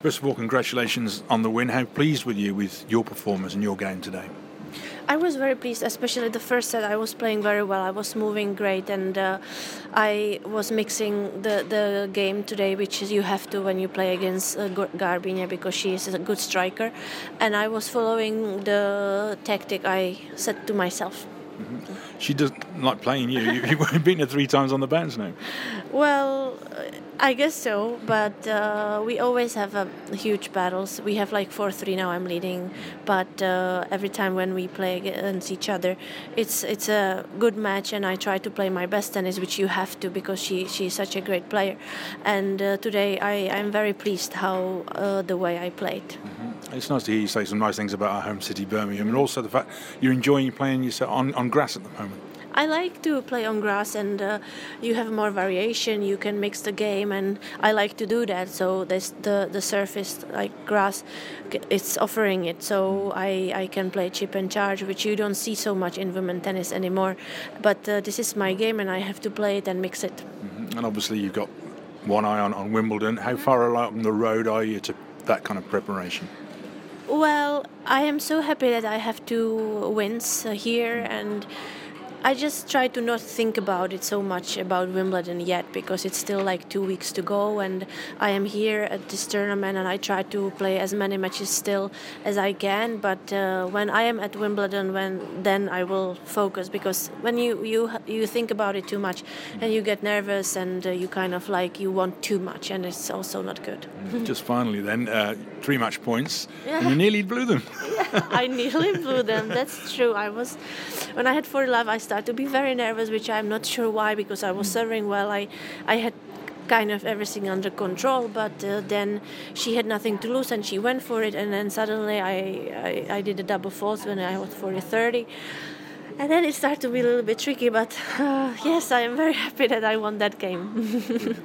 First of all, congratulations on the win. How pleased were you with your performance and your game today? I was very pleased, especially the first set. I was playing very well. I was moving great, and I was mixing the game today, which is you have to when you play against Garbiñe, because she is a good striker. And I was following the tactic I set to myself. Mm-hmm. She doesn't like playing you. You've beaten her 3 times on the bounce now. Well, I guess so, but we always have huge battles. We have like 4-3 now, I'm leading, but every time when we play against each other, it's a good match, and I try to play my best tennis, which you have to, because she's such a great player. And today I'm very pleased how the way I played. Mm-hmm. It's nice to hear you say some nice things about our home city, Birmingham, and also the fact you're enjoying playing yourself on grass at the moment. I like to play on grass, and you have more variation. You can mix the game, and I like to do that. So the surface, like grass, it's offering it. So I can play chip and charge, which you don't see so much in women's tennis anymore. But this is my game, and I have to play it and mix it. Mm-hmm. And obviously you've got one eye on Wimbledon. How far along the road are you to that kind of preparation? Well, I am so happy that I have 2 wins here, and I just try to not think about it so much about Wimbledon yet, because it's still like 2 weeks to go, and I am here at this tournament, and I try to play as many matches still as I can. But when I am at Wimbledon, then I will focus, because when you think about it too much, and you get nervous, and you kind of like you want too much, and it's also not good. Just finally then, 3 match points, and you nearly blew them. Yeah, I nearly blew them. That's true. When I had 4 love, I started to be very nervous, which I'm not sure why, because I was serving well. I had kind of everything under control, but then she had nothing to lose, and she went for it, and then suddenly I did a double fault when I was 40-30. And then it started to be a little bit tricky, but yes, I am very happy that I won that game.